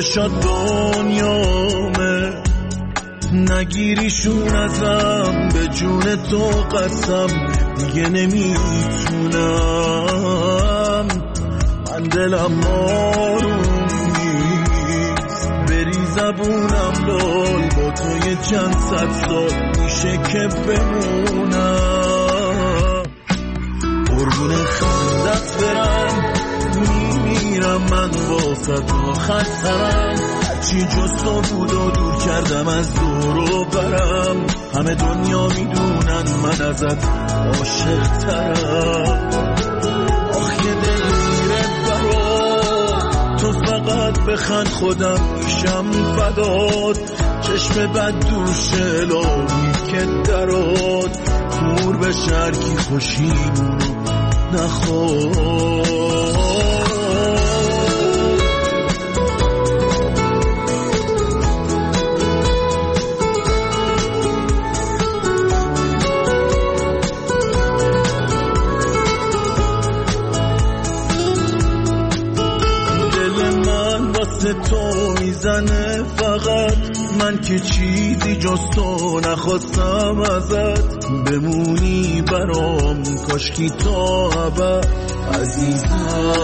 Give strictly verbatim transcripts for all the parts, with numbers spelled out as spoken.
چشات دنیامه، نگیریشون ازم، به جون تو قسم دیگه نمیتونم. من دلم آروم نیست، بری زبونم لال، با تو یه چند صد سال میشه که بمونم. قربون خندت برم، میمیرم من واسه تو خستم. هرچی جز تو بود و دور کردم از دور و برم. همه دنیا میدونن من ازت عاشق ترم. آخ یه دل میره برات، تو فقط بخند خودم میشم فدات. چشم بد دوشه لامی که درات، کور به شرکی خوشیمونو نخواد. تو میزنه فقط، من که چیزی جز تو نخواستم ازت. بمونی برام کاشکی تا ابد عزیزم.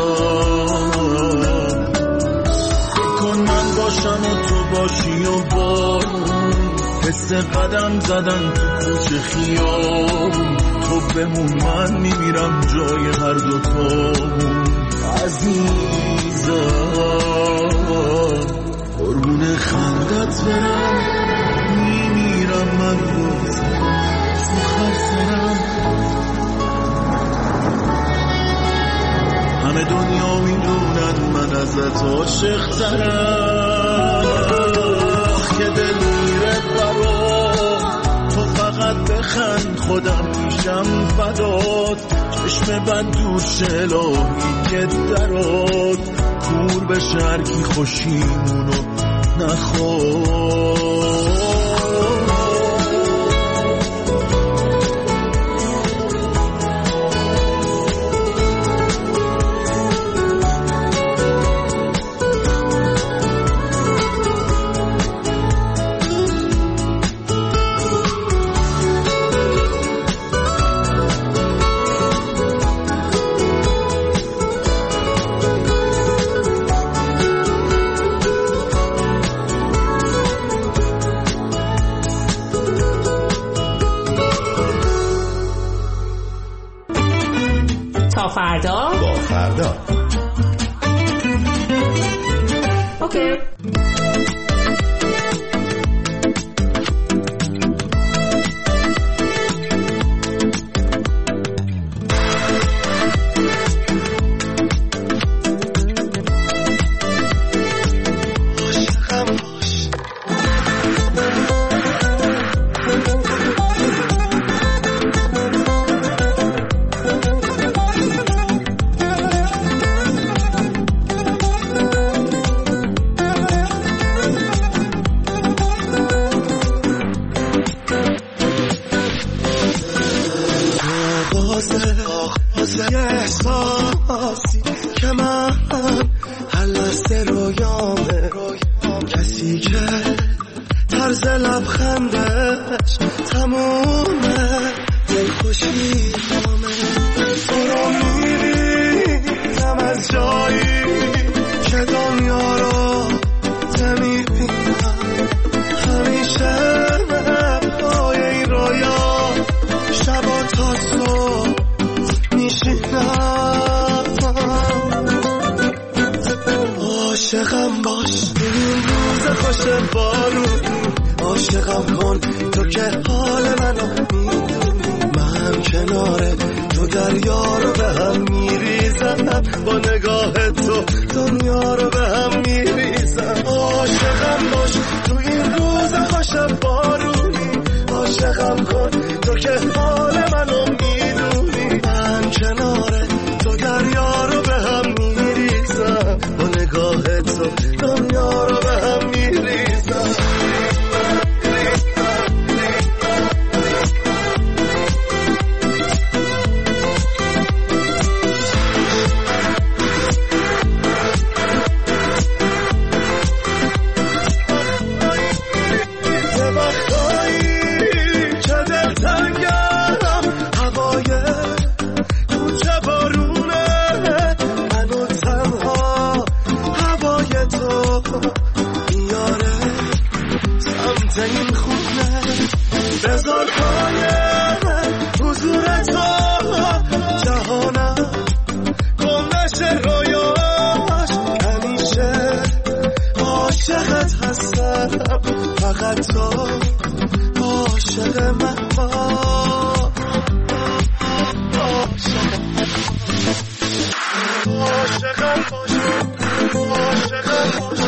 کن من باشم و تو باشی و بارون، حس قدم زدن تو کوچه خیابون. تو بمون من میمیرم جای هر دو تامون عزیزم. قربون خندت برم، میمیرم من بازم تو خرسرم. همه دنیا میدونن من ازت عاشق ترم. که دل میره برام، تو فقط بخند خودم میشم فدات. چشم بد دور شلامی که درات، کور به شرکی خوشیمونو نخواد. فردا با فردا اوکی. عاشقم باش این روز خوش بارون، عاشقم کن تو که حال منو میدونی. من کنار تو دریا رو به هم میریزم، با نگاه تو دنیا رو به هم میریزم. عاشقم باش تو این روز خوش بارونی، عاشقم کن تو که حال منو میدونی. من کنار تو دریا رو به هم میریزم، با نگاه تو دنیا رو به هم میریزم. مثل این خونه بذار پای حضور تو جهانم گم نشه رویاش همیشه عاشقت هستم فقط تو عاشق من باش عاشقم باش عاشقم باش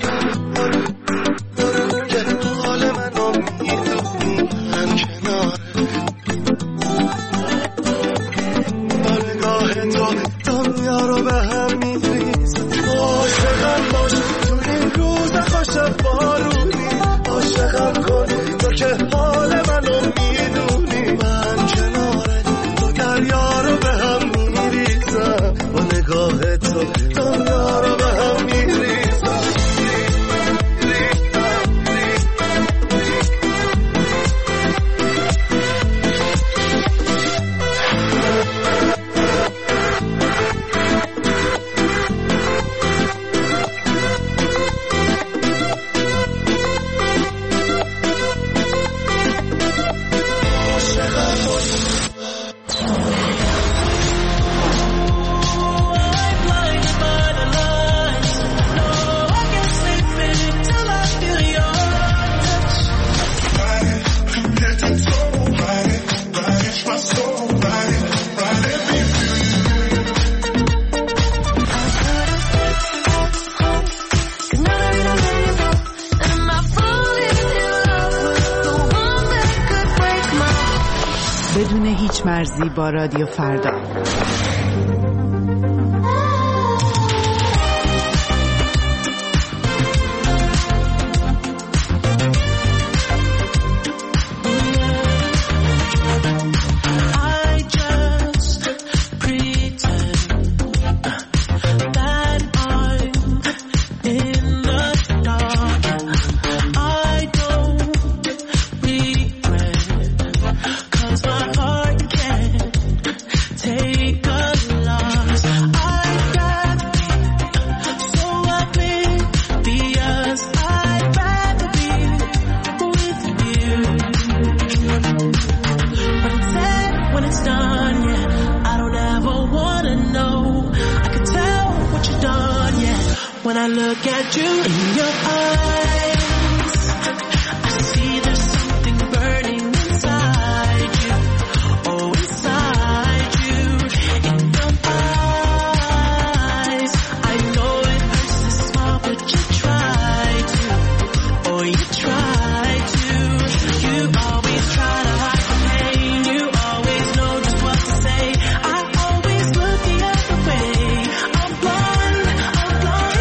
که حال منو میدونی من کناره با نگاه تو دنیا رو به هم میریزم عاشقم باش تو این روز خوش بارونی عاشقم کن تو که حال منو میدونی من کناره تو دریا رو به هم میریزم با نگاه تو دنیا رو به هم میریزم بدون هیچ مرزی با رادیو فردا. When I look at you in your eyes, I see there's something burning inside you. Oh, inside you, in your eyes. I know it hurts to smile, but you try to. Oh, you try to. You always try to hide the pain. You always know just what to say. I always look the other way. I'm blind, I'm blind.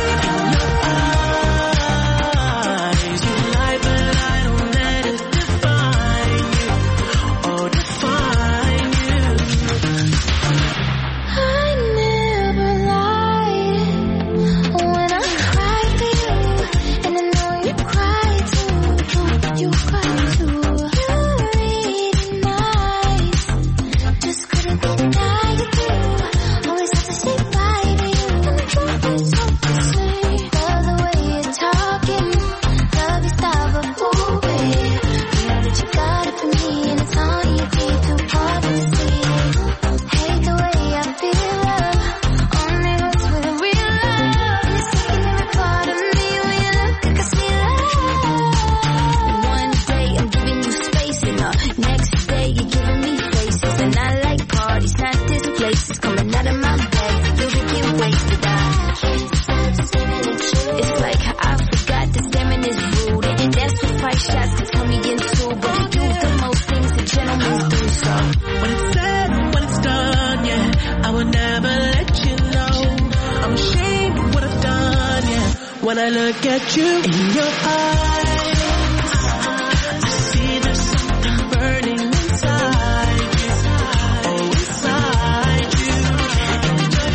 When I look at you in your eyes, I see there's something burning inside you. Oh, inside you. In your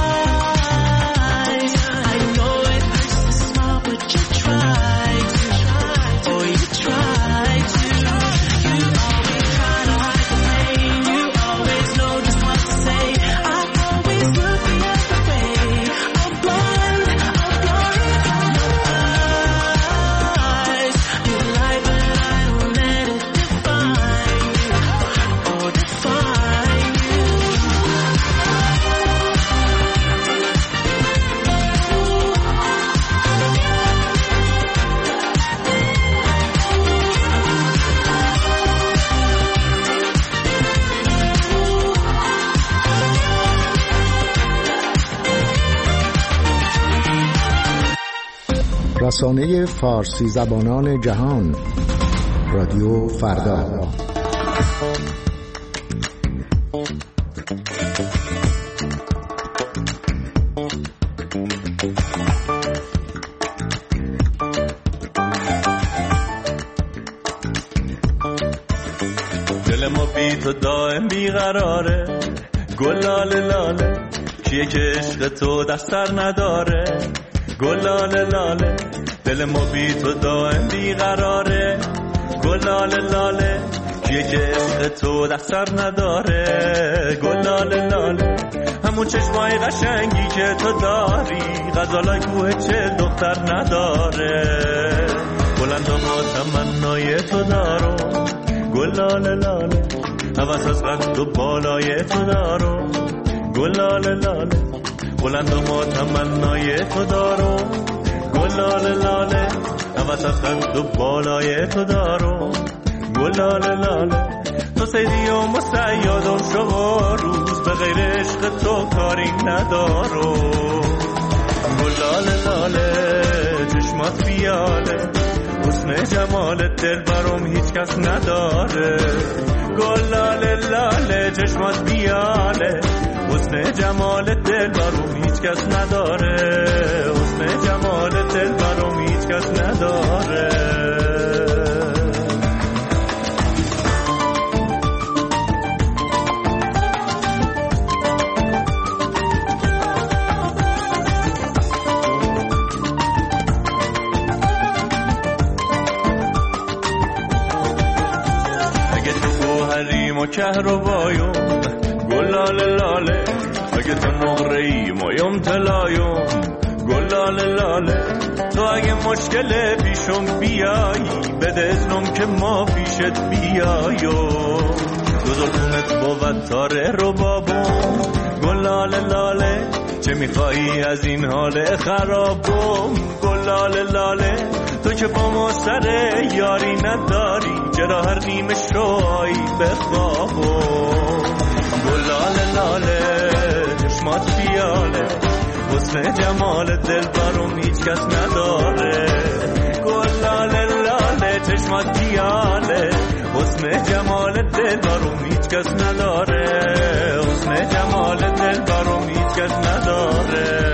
eyes, I know it hurts to smile, but you try to. Oh, you try to. You always try to hide the pain. You always know just what to say. I always look the other way. I'm blind, I'm blind. رسانه فارسی زبانان جهان، رادیو فردا. دل ما بی تو دائم بیقراره، گلاله لاله کیه که عشق تو در سر نداره، گلاله لاله دل ما بی تو دائم بیقراره، گلاله لاله کیه که عشق تو در سر نداره، گلاله لاله همون چشمای قشنگی که تو داری، غزالای کوه چه دختر نداره، بلند و ما تمنای تو دارو، گلاله لاله هوس از قد و بالای تو دارو، گلاله لاله بلند و ما تمنای تو دارو، گلاله لاله هوس از قد و بالای تو دارو، گلاله لاله تو سیدی و مسیادم شما روز به غیر عشق تو کاری ندارو، گلاله لاله چشمات بیاله، حسن جمالت دل برام هیچ کس نداره، گلاله لاله چشمات بیاله، حسن جمالت دل برام هیچ کس نداره، حسن جمالت دل برام هیچ کس نداره. و کهربایون گلاله لاله، اگه تو نقره‌ای مایم طلایون، گلاله لاله تو اگه مشکل پیشم بیایی بده اذنم که ما پیشت بیایو، دو زلفونت بود تاره رو بابون، گلاله لاله چه میخوایی از این حال خرابم، گلاله لاله تو که با ما سر یاری نداری، چرا هر نیمه شوی بخوابم، گلاله لاله چشمات بیاله، حسن جمال دل برام هیچ کس نداره، گلاله لاله چشمات بیاله، حسن جمال دل برام هیچ کس نداره، حسن جمال دل برام هیچ کس نداره.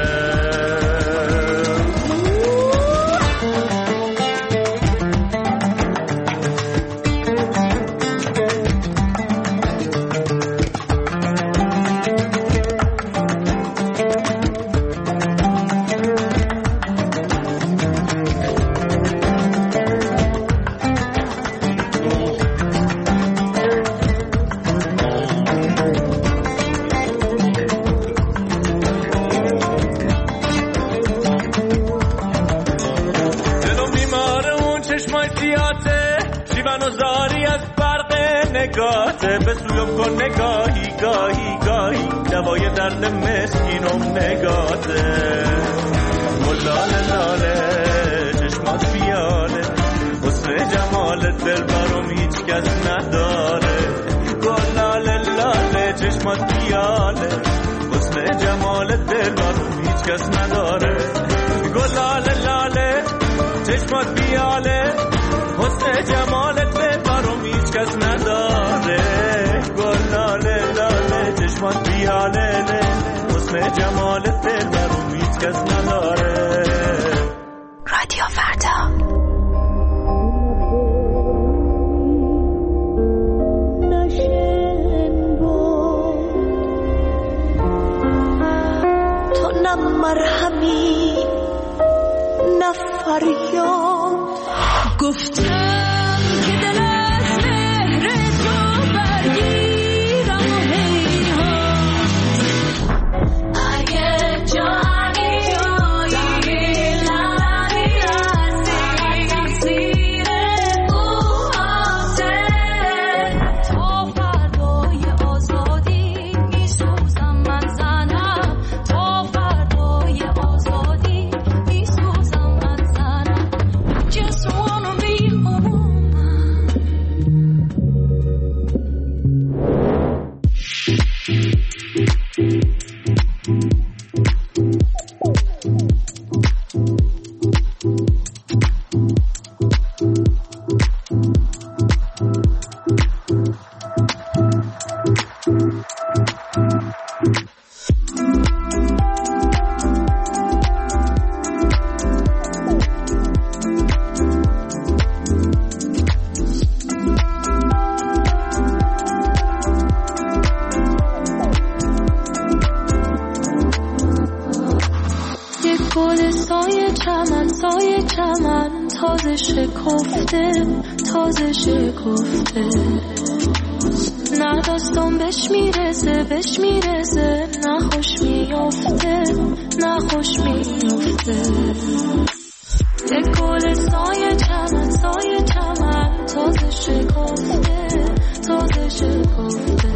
نگاته به سویم کن نگاهی گاهی گاهی، دوای درد مسکینم نگاته، گلاله لاله چشمات بیاله، حسن جمال دل برام هیچ کس نداره، گلاله لاله چشمات بیاله، حسن جمال دل برام هیچ کس نداره، گلاله لاله چشمات بیاله، حسن جمال دل برام هیچ کس نداره، گلاله لاله چشمات بیاله، حسن جمال دل برام هیچ کس نداره. رادیو فردا. تو نه مرهمی نه فریاد، گفتم که دل از مهر تو برگیرم و هیهات، اگه جانی جایی لبی رسی زیر موهاته، تا فردای آزادی میسوزم من زنم، تا فردای آزادی میسوزم من زنم. Just wanna be home. تازه شکفته تازه شکفته نه دستم بهش میرسه بهش میرسه نه خوش میافته نه خوش میافته یک گل سایه چمن سایه چمن تازه شکفته تازه شکفته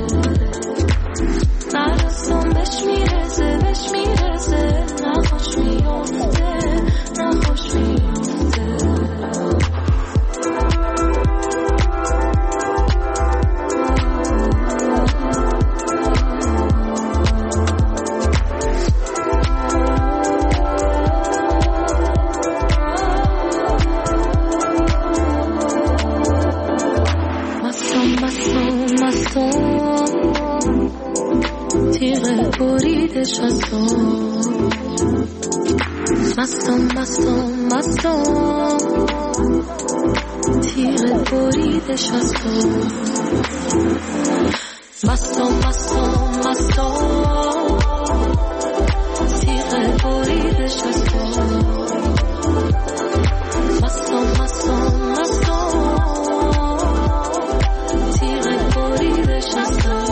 نه دستم بهش میرسه بهش میرسه نه خوش میافته نه خوش میافته تیغ بریدش از تو مستم مستم مستم تیغ بریدش از تو مستم مستم مستم تیغ بریدش از تو مستم مستم مستم تیغ بریدش از تو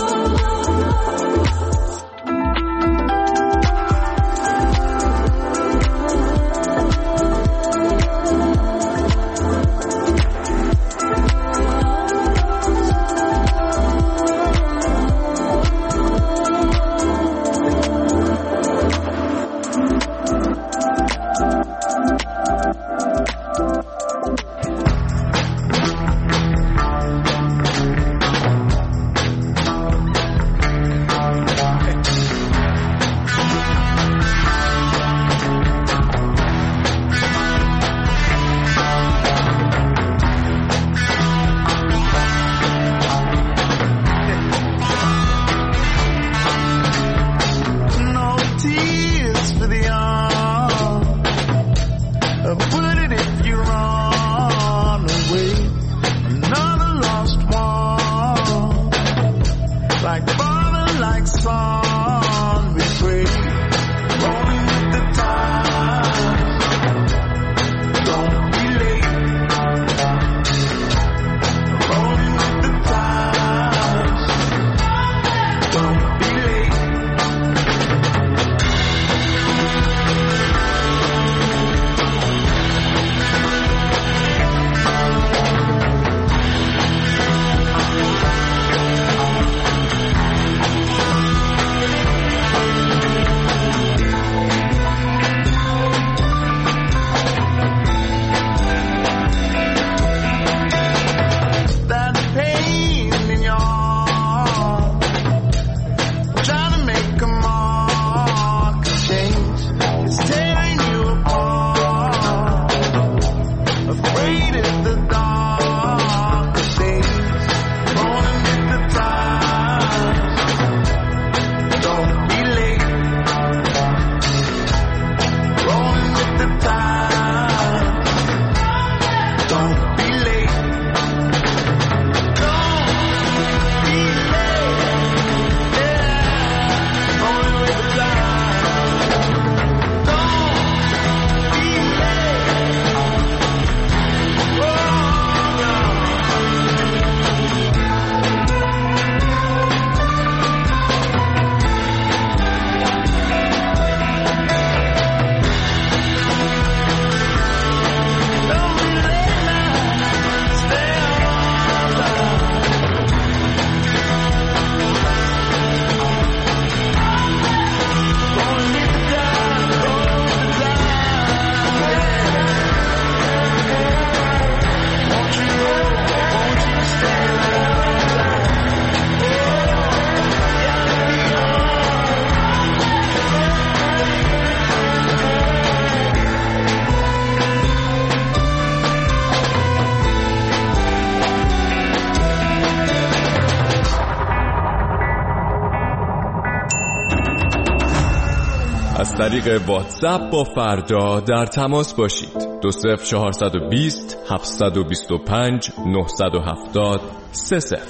از طریق واتساپ با فردا در تماس باشید. دو صفر چهارصد و بیست هفتصد و بیست و پنج نهصد و هفتاد سه صفر.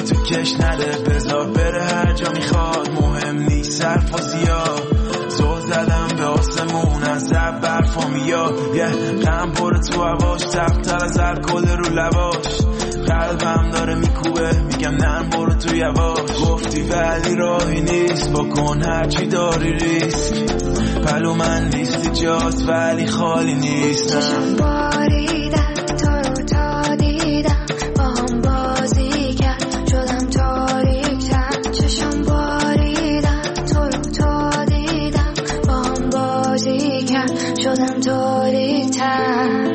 روی تو کش نده بذار بره هر جا میخواد مهم نیست حرف و زیاد زو زدم به آسمون از زب برفا میاد یه غم پر تو هواش تفتر از الکل رو لباش قلبم داره میکوبه میگم نه برو تو یواش گفتی ولی راهی نیست بکن هرچی داری ریسک پلو من نیستی جات ولی خالی نیست چشم باریدن تو رو تا دیدم با هم بازی کرد شدم تاریک‌تر چشم باریدن تو رو تا دیدم با هم بازی کرد شدم تاریک‌تر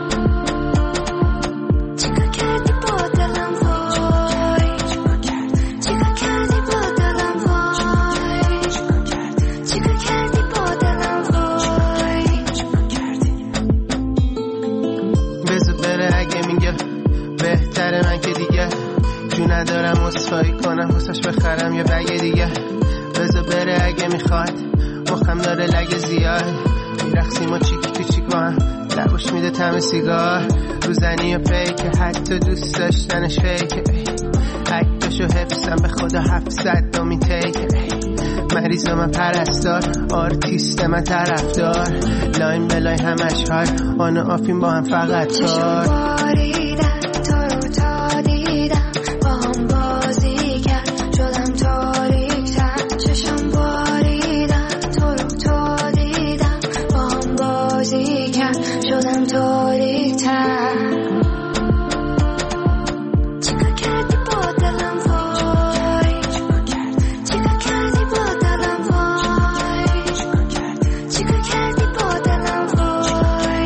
ندارم اصفایی کنم حسش بخرم یه بگه دیگه بذار بره اگه میخواد مخم داره لگه زیاد میرخسیم و چیکی تو چیک با هم لبوش میده تم سیگار روزنی و پیکه حتی دوست داشتنش فیکه عکتشو حفظم به خدا هفتصد دومی تیکه مریض من پرستار آرتیست من طرفدار لاین بلاین همش هار آن و آفیم با هم فقط کار باریدن تو رو تا دیدم با هم بازی کرد شدم تاریک‌تر چشم باریدن تو رو تا دیدم با هم بازی کرد شدم تاریک‌تر چیکار کردی با دلم وای چیکار کردی با دلم وای چیکار کردی با دلم وای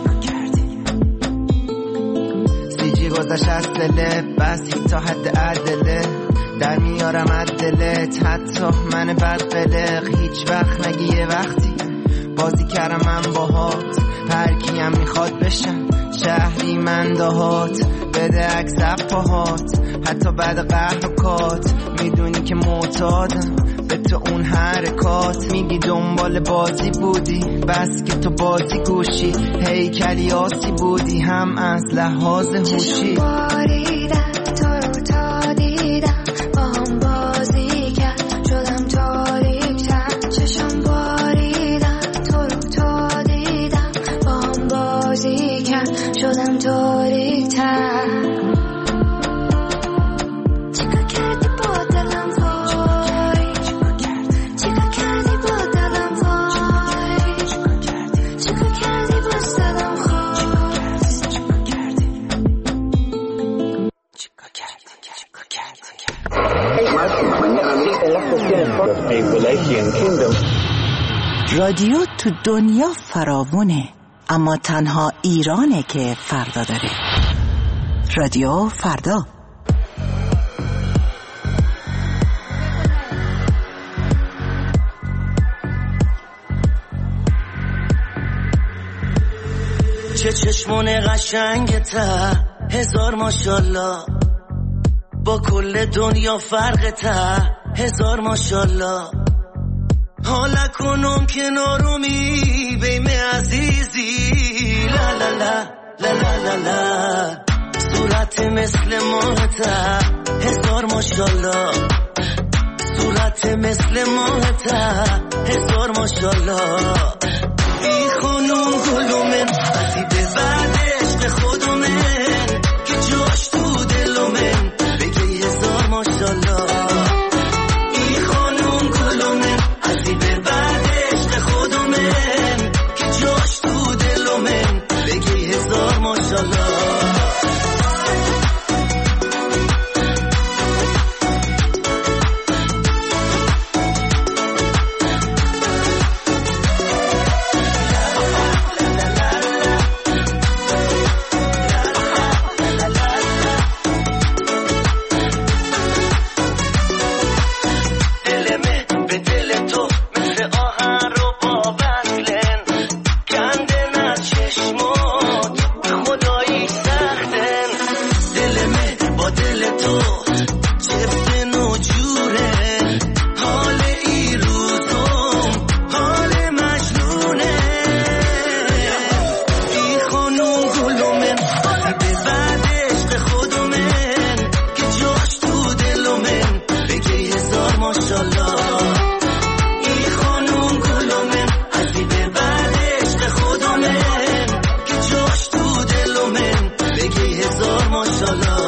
سیجی گذاشت از دلت بس تا حد عدله در میارم از دلت حتی من بد قلق هیچ وقت نگی یه وقتی بازی کردم من باهات هر کیم میخواد بشم شهری من دهات بده عکس پاهات حتی بعد قهر و کات میدونی که معتادم به تو اون حرکات میگی دنبال بازی بودی بس که تو بازی گوشی هیکلی آسی بودی هم از لحاظ هوشی باریدن تو رو تا دیدم با هم بازی کرد شدم تاریک‌تر چشم باریدن تو رو تا دیدم با هم بازی کرد شدم تاریک‌تر چیکار کردی با دلم وای چیکار کردی با دلم وای چیکار کردی با دلم خواست چیکار کردی چیکار کردی رادیو تو دنیا فراوونه اما تنها ایرانه که فردا داره. رادیو فردا. چه چشمون قشنگته هزار ماشالله با کل دنیا فرقته هزار ماشالله حالا کنم کنارومی بیم عزیزی لا لا لا لا لا لا لا صورت مثل ماهته هزار ماشالله صورت مثل ماهته هزار ماشالله ای خانوم گلومن عزی به بعد عشق خودمن که جاش تو دلومن بگی هزار ماشالله ای خانوم گلومن عزی به بعد عشق خودمن که جاش تو دلومن بگی هزار ماشالله ماشالله ای خانوم گلومن ازی به بعد عشق خودمن که جاش تو دلومن بگی هزار ماشالله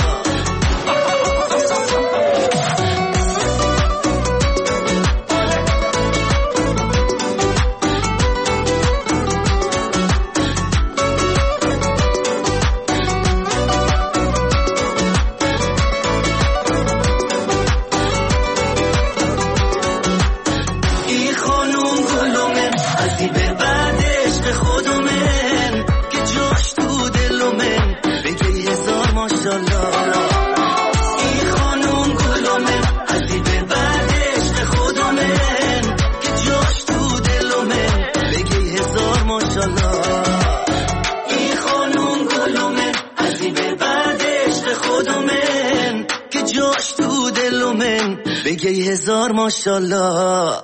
بگی هزار ماشالله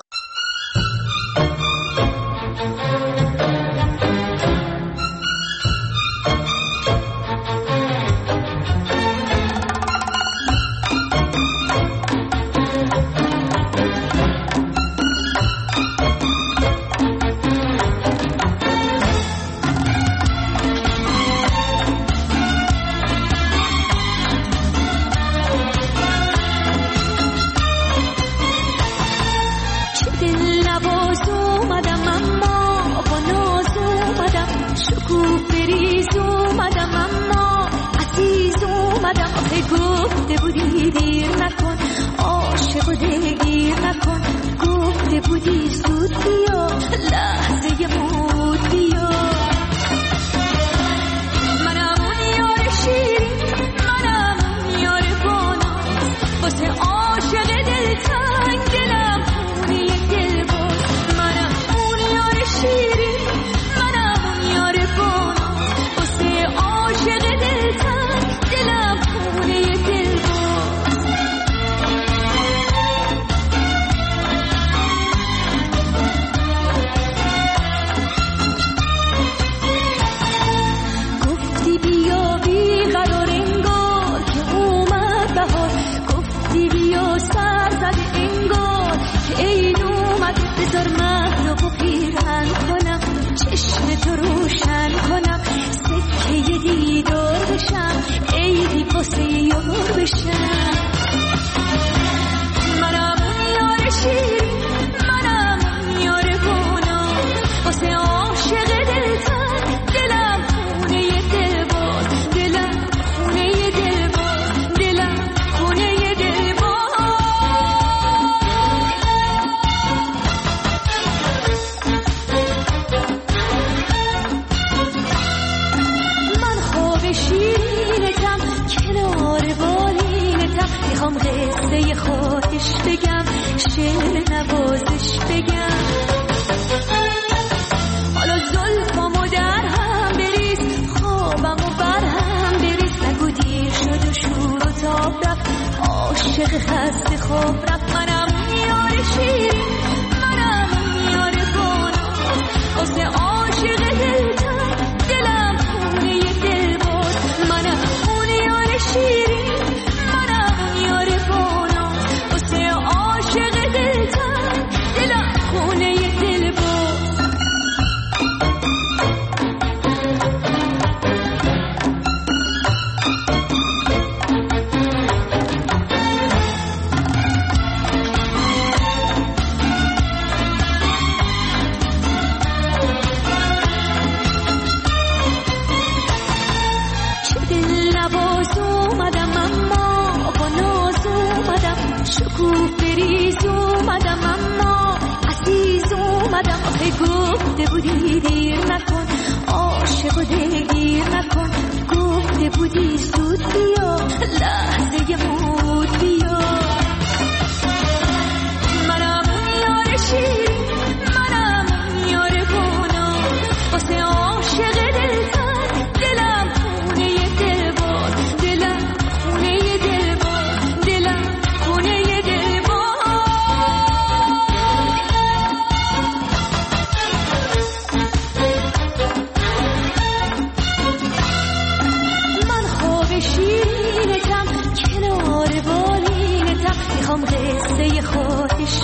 شیرینتم کنار با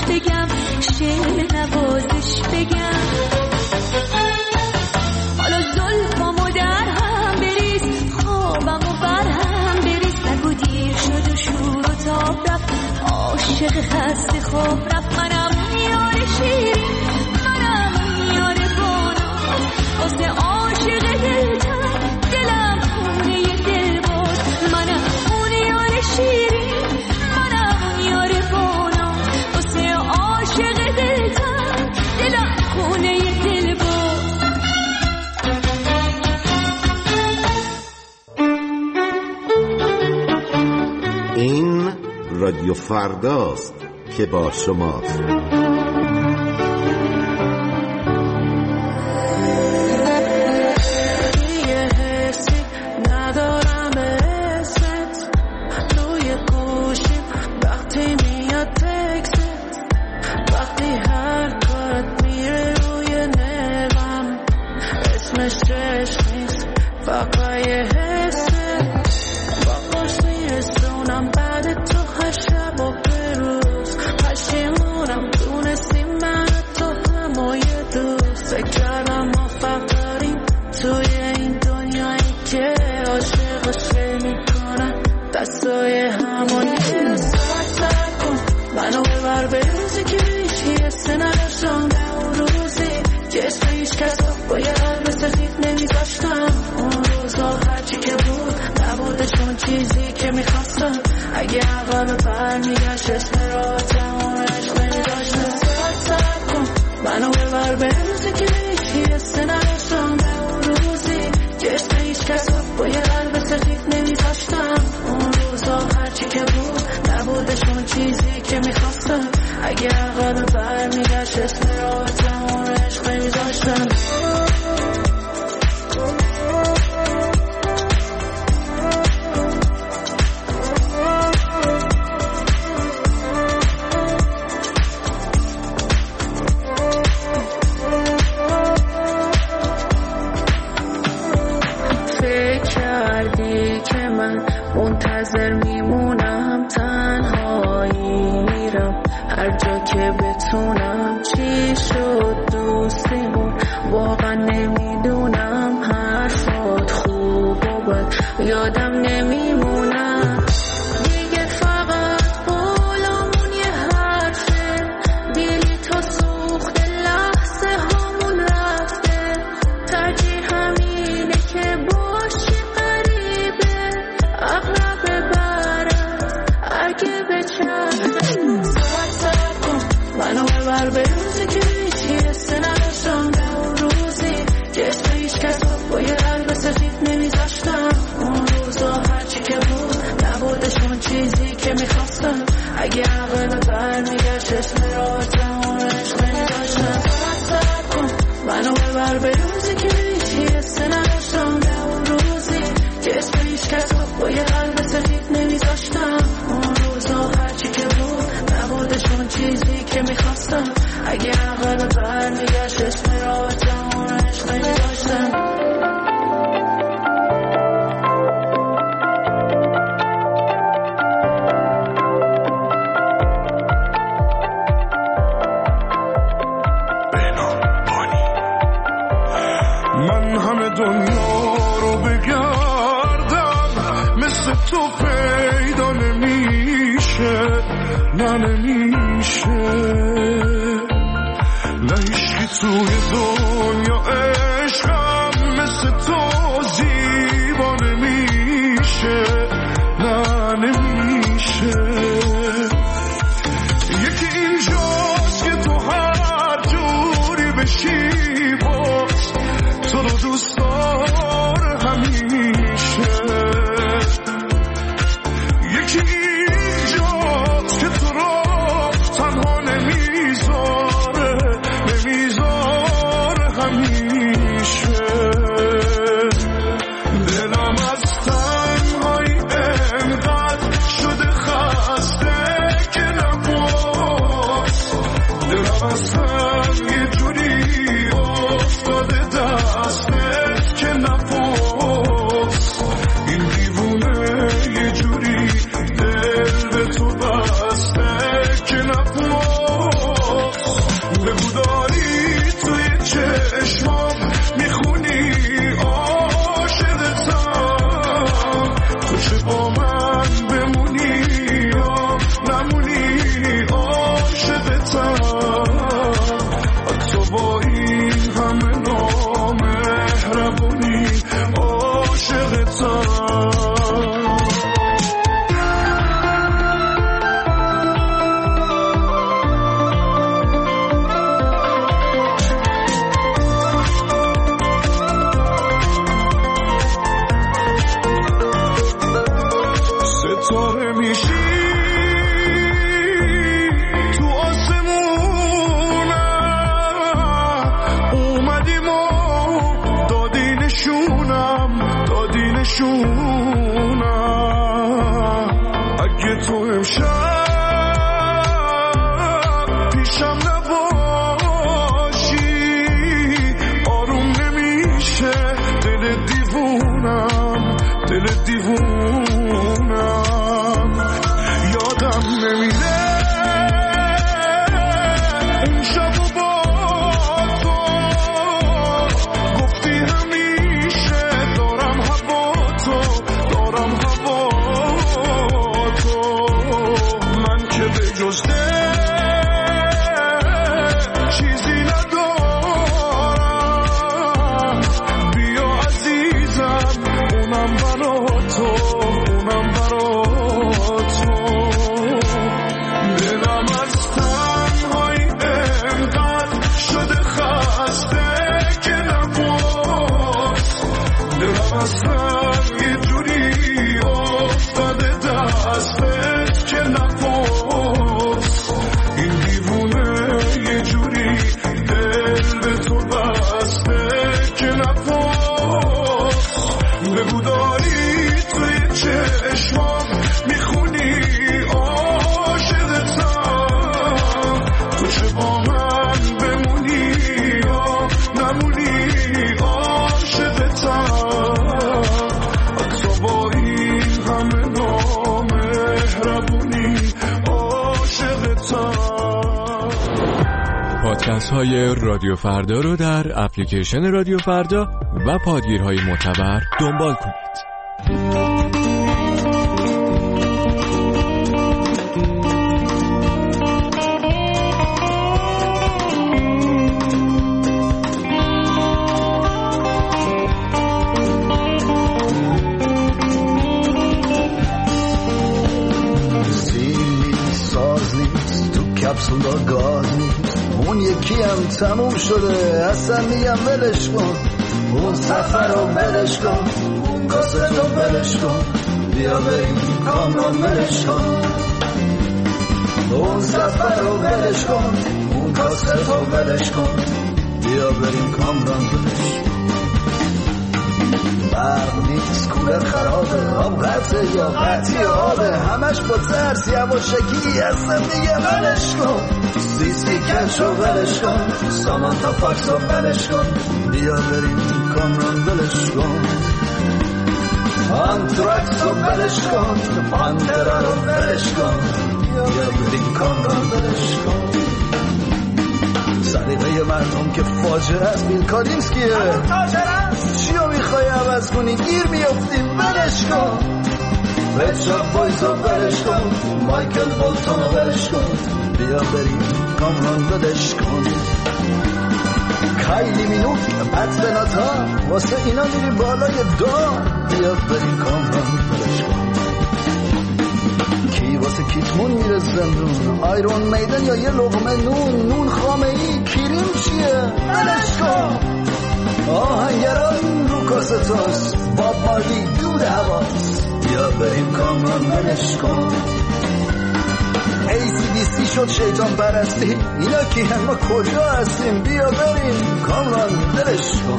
بگم، شعر نوازش بگم. حالا زلفامو در هم بریز، خوابمو بر هم بریز. نگو دیر شد و شور و تاب رفت، عاشق خسته خواب رفت. منم یار شیرین، منم یار بانات، واسه عاشق دلتن دلم خونه دل باز. منم اون یار شیرین، منم یار بانات، واسه عاشق دلتن دلم خونه دل باز. این رادیو فرداست که با شماست. تو بسته که نپاس نشونم اگه تو امشب پیشم نباشی آروم نمیشه دل دیوونم دل دیوونم یادم نمیره اون شب و با تو گفتی همیشه دارم هوا تو دارم هوا تو من که به جز دل چیزی ندارم بیا عزیزم اونم برا تو اونم برا تو دلم از تنهایی انقدر شده خسته که نباز دلم از هم یه جوری افتاده دستت که نباز این دیوونه یه جوری دل به تو بسته که نباز بگو داری توی چشمام میخونی عاشقتم تو چه با من بمونی یا نمونی عاشقتم حتی با این همه نامهربونی عاشقتم. پادکست های رادیو فردا رو در اپلیکیشن رادیو فردا و پادگیرهای معتبر دنبال کنید. ساز نیست تو کپسولا گاز نیست اون یکی هم تموم شده اصلا میگم ولش کن اون سفر رو ولش کن اون کاست رو ولش کن بیا بریم کامران ولش کن اون سفر رو ولش کن اون کاست رو ولش کن بیا بریم کامران ولش کن برق نیست کولر خرابه آب قطعه یا قطعی آبه همش با ترس یواشکی اصلا دیگه ولش کن سیسکی کش رو ولش کن سامانتا فاکس رو ولش کن بیا بریم کامران ولش کن آنتراکس رو ولش کن پانترا رو ولش کن بیا بریم کامران ولش کن سلیقه مردم که فاجعه است بیل کارینسکیه چیو میخوای عوض کنی گیر میافتیم ولش کن رچارد بویز رو ولش کن مایکل بولتون رو ولش کن بیا بریم کامران ولش کن کایلی مینوک پتناتا واسه اینا میری بالای دار بیا بریم کامران ولش کن کی واسه کیتمون میره زندون آیرون میدن یا یه لقمه نون نون خامه ای کریم چیه ولش کن آهنگران رو کاستاست باب مارلی دود هواست بیا بریم کامران ولش کن ای سی بی سی شد شیطان پرستی اینا کی هم ما کجا هستیم بیا بریم کامران ولش کن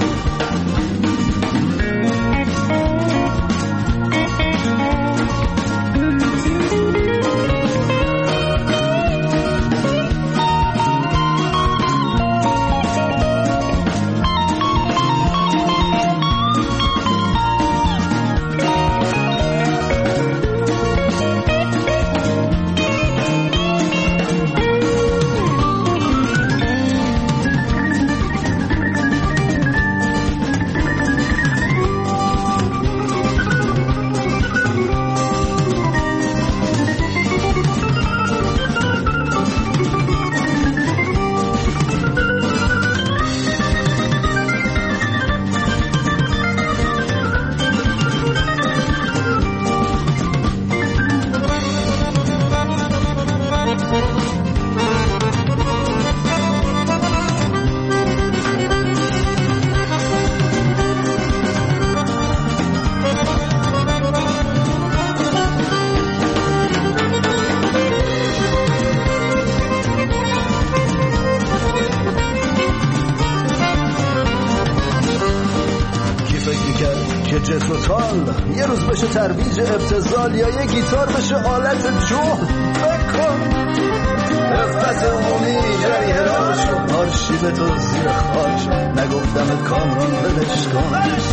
ترویج توتال، یه روز بشه ترویج ابتذال، یا یه گیتار بشه آلت جهد. بکن رفت عمومی جریه راش، آرشیو تو زیر خاک، نگفتم کامران ولش کن.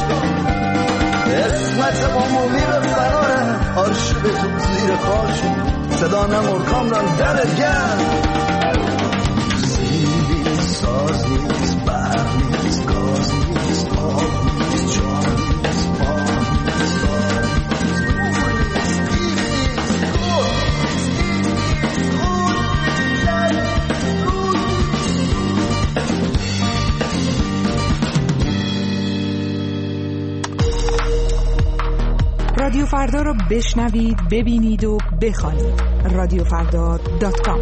اسمت عمومی به فراره، آرشیو تو زیر خاک، صدا نمور کامران دمت گرم. زیبی ساز نیست، برق نیست، گاز نیست، آب نیست، جان نیست، آب نیست، رادیو فردا رو بشنوید، ببینید و بخوانید. رادیو فردا دات کام.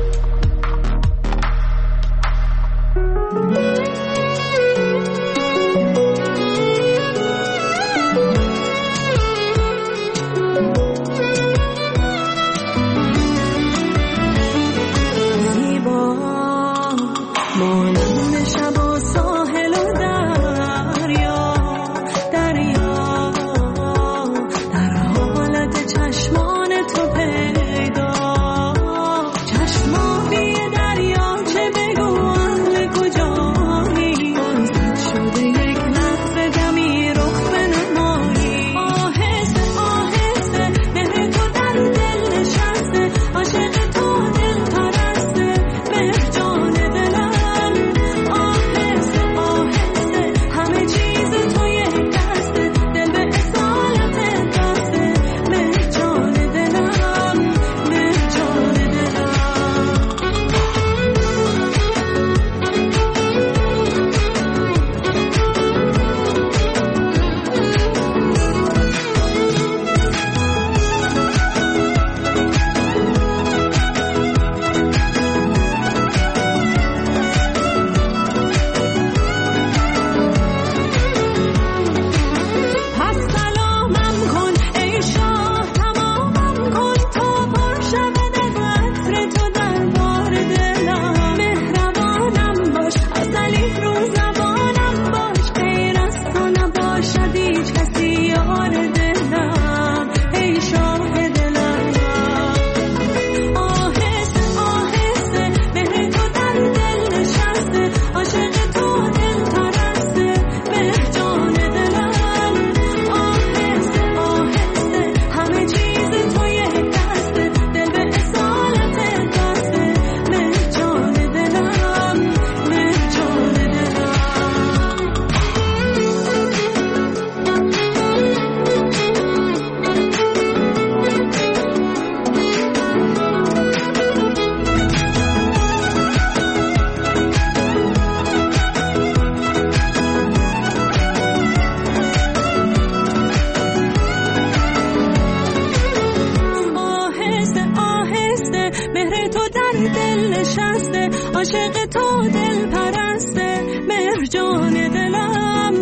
عاشق تو دل پرسته مرجان دلم،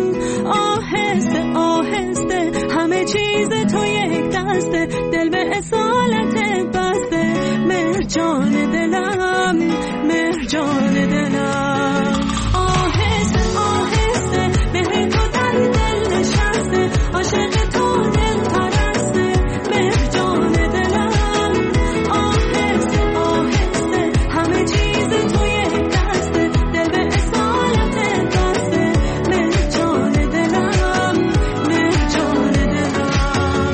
آهسته آهسته همه چیز تو یک دسته، دل به اصالت بسته مرجان دلم مرجان دلم، آهسته آهسته مهر تو در دل نشسته، عاشق تو دل پرسته مرجان دلم، آهسته آهسته همه چیز تو یک دسته، دل به اصالت بسته مرجان دلم مرجان دلم.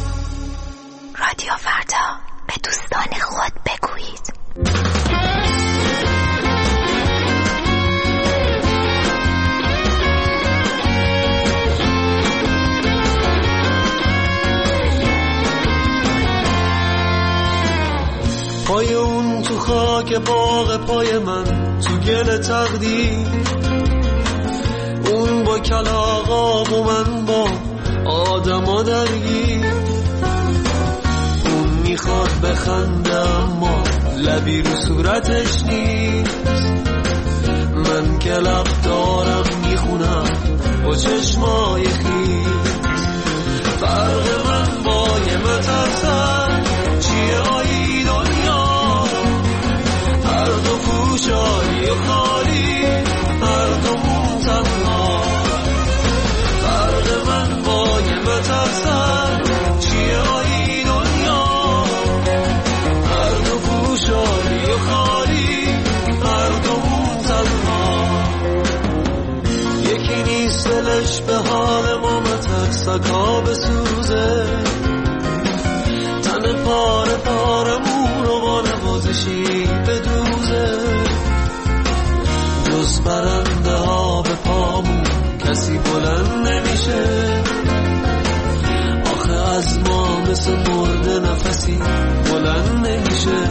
رادیو فردا، به دوستان خود بگویید. پای اون تو خاک باغ پای من، تو گل تقدیر، اون با کلاغاب و من با آدما درگیر، اون میخواد بخنده اما لبی رو صورتش نیست، من که لب دارم میخونم با چشمای خیس، فرق من با یه مترسن چیه آیی دنیا، هر دو پوشایی و خالی، هر دو مون تنها، فرق من با یه مترسن دلش به حال ما مترسکا بسوزه، تن پاره پارمون رو با نوازشی بدوزه. جز پرنده ها به پامون کسی بلند نمیشه، آخه از ما مثل مرده نفسی بلند نمیشه.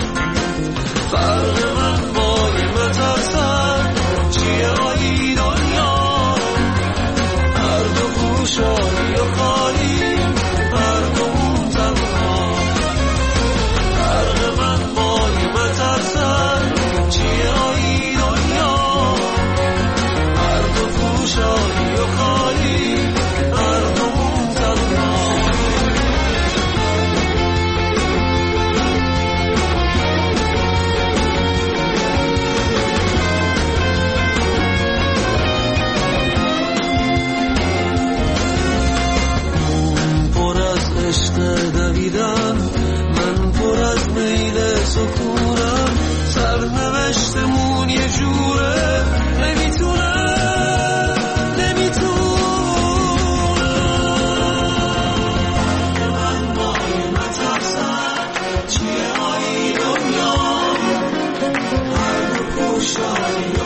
فرق من با یه مترسن چیه آیی دنیا، هر دو گوشایی و خالی، هر دومون تنها. فرق من با یه مترسن چیه آیی دنیا، هر دو گوشایی و خالی، هر دومون تنها. دویدن من پر از میل سکونم، سرنوشتمون یه جوره نمیتونم نمیتونم. من با این مترسم چیه آیی دنیا، هر دو گوشایی